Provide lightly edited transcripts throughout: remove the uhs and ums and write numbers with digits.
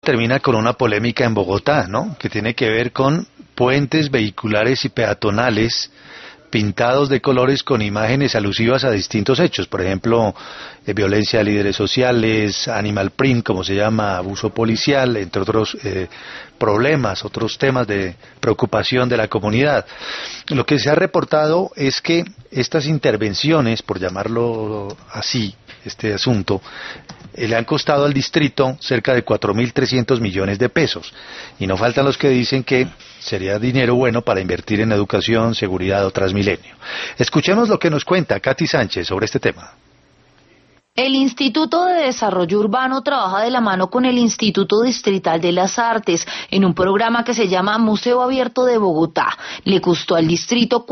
termina con una polémica en Bogotá, ¿no? Que tiene que ver con puentes vehiculares y peatonales pintados de colores con imágenes alusivas a distintos hechos, por ejemplo, violencia de líderes sociales, animal print, como se llama, abuso policial, entre otros problemas, otros temas de preocupación de la comunidad. Lo que se ha reportado es que estas intervenciones, por llamarlo así, este asunto, le han costado al distrito cerca de 4.300 millones de pesos. Y no faltan los que dicen que sería dinero bueno para invertir en educación, seguridad o Transmilenio. Escuchemos lo que nos cuenta Katy Sánchez sobre este tema. El Instituto de Desarrollo Urbano trabaja de la mano con el Instituto Distrital de las Artes en un programa que se llama Museo Abierto de Bogotá. Le costó al distrito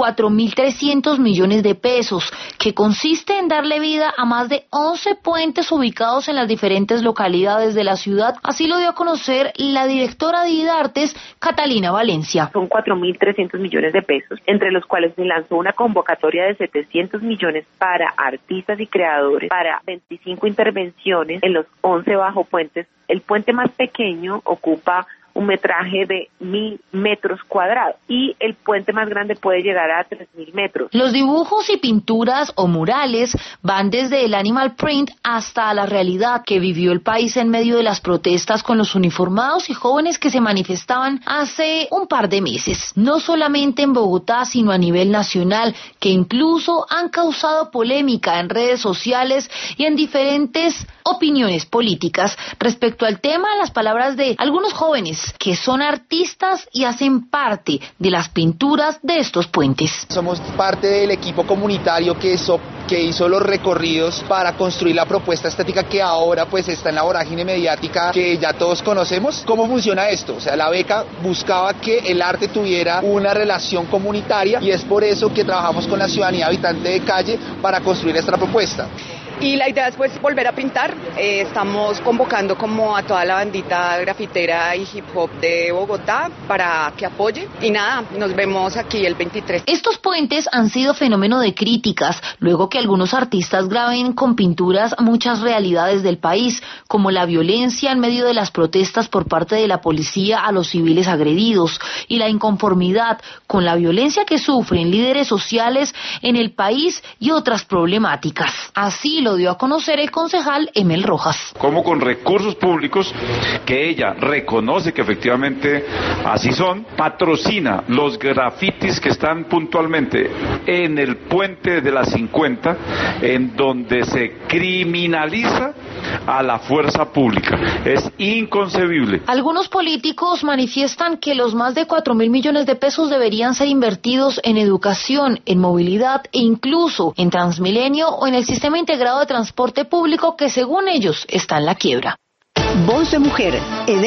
4.300 millones de pesos, que consiste en darle vida a más de 11 puentes ubicados en las diferentes localidades de la ciudad. Así lo dio a conocer la directora de IDARTES, Catalina Valencia. Son 4.300 millones de pesos, entre los cuales se lanzó una convocatoria de 700 millones para artistas y creadores, para 25 intervenciones en los 11 bajopuentes. El puente más pequeño ocupa un metraje de 1.000 metros cuadrados y el puente más grande puede llegar a 3.000 metros. Los dibujos y pinturas o murales van desde el animal print hasta la realidad que vivió el país en medio de las protestas con los uniformados y jóvenes que se manifestaban hace un par de meses. No solamente en Bogotá, sino a nivel nacional, que incluso han causado polémica en redes sociales y en diferentes opiniones políticas. Respecto al tema, las palabras de algunos jóvenes que son artistas y hacen parte de las pinturas de estos puentes. Somos parte del equipo comunitario que hizo los recorridos para construir la propuesta estética que ahora pues está en la vorágine mediática que ya todos conocemos. ¿Cómo funciona esto? O sea, la beca buscaba que el arte tuviera una relación comunitaria y es por eso que trabajamos con la ciudadanía habitante de calle para construir esta propuesta. Y la idea es pues volver a pintar. Estamos convocando como a toda la bandita grafitera y hip hop de Bogotá para que apoye. Y nada, nos vemos aquí el 23. Estos puentes han sido fenómeno de críticas, luego que algunos artistas graben con pinturas muchas realidades del país, como la violencia en medio de las protestas por parte de la policía a los civiles agredidos, y la inconformidad con la violencia que sufren líderes sociales en el país y otras problemáticas. Así lo dio a conocer el concejal Emel Rojas. Como con recursos públicos que ella reconoce que efectivamente así son, patrocina los grafitis que están puntualmente en el puente de la 50, en donde se criminaliza a la fuerza pública. Es inconcebible. Algunos políticos manifiestan que los más de 4.000 millones de pesos deberían ser invertidos en educación, en movilidad e incluso en Transmilenio o en el sistema integrado de transporte público que según ellos está en la quiebra. Voz de Mujer.